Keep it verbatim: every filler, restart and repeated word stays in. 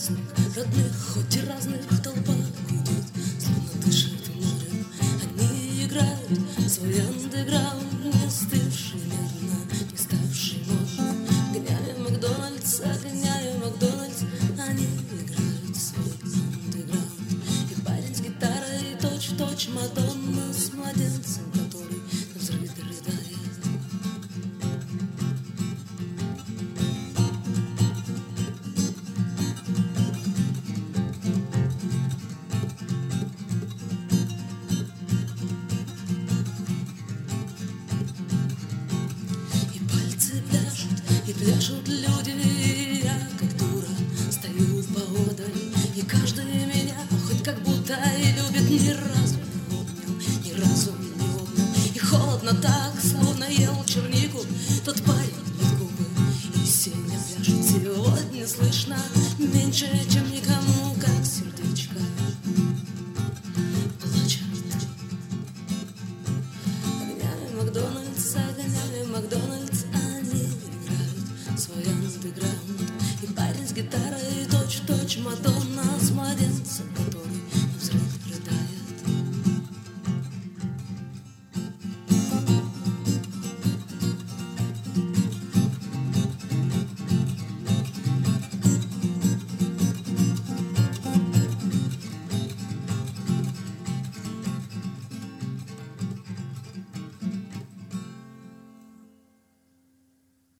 музык родных, хоть и разных толпа гудит, словно дышит морем. Они играют свой андеграунд, не остывший медленно, не ставший модным. Гоняя Макдональдс, гоняя Макдональдс, они играют свой андеграунд. И парень с гитарой точь-в-точь Мадонна с младенцем, который на взрыв рыдает. И пляшут люди, и я, как дура, стою поодаль. И каждый меня хоть как будто и любит, ни разу не обнял, ни разу не обнял. И холодно так, словно ел чернику тот парень в губы. И Сеня пляшет сегодня слышно меньше, чем